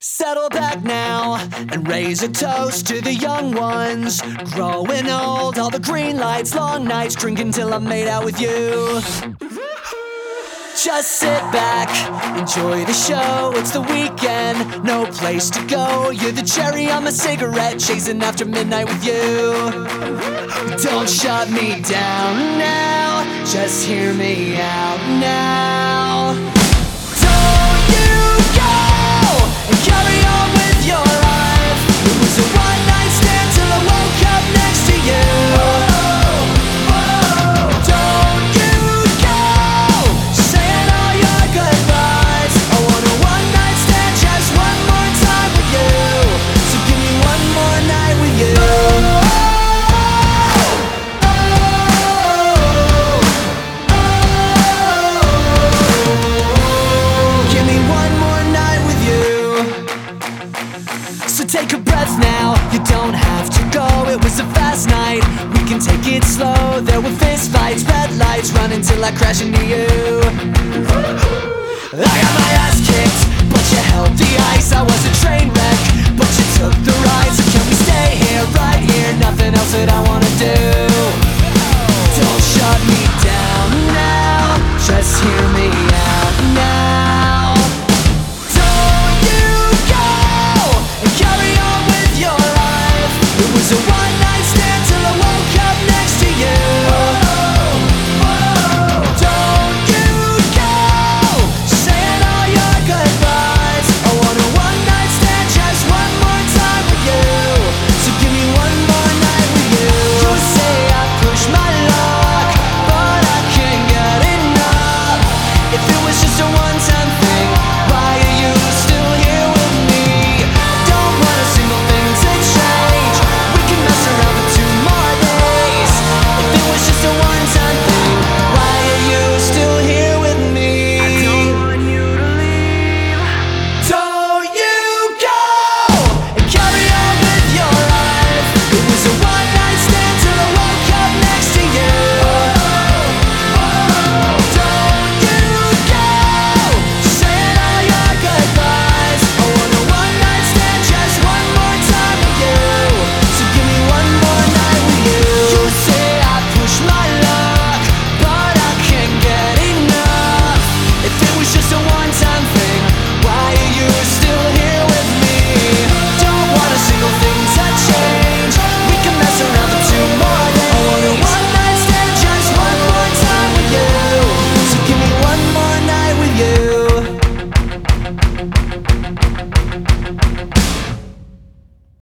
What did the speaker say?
Settle back now and raise a toast to the young ones. Growing old, all the green lights, long nights, drinking till I'm made out with you. Just sit back, enjoy the show, it's the weekend, no place to go. You're the cherry on my cigarette, chasing after midnight with you. Don't shut me down now, just hear me out now. Don't you go and carry on with your life. It was a one-night stand till I woke up next to you. Take a breath now, you don't have to go. It was a fast night, we can take it slow. There were fist fights, red lights, running till I crash into you. I got my ass kicked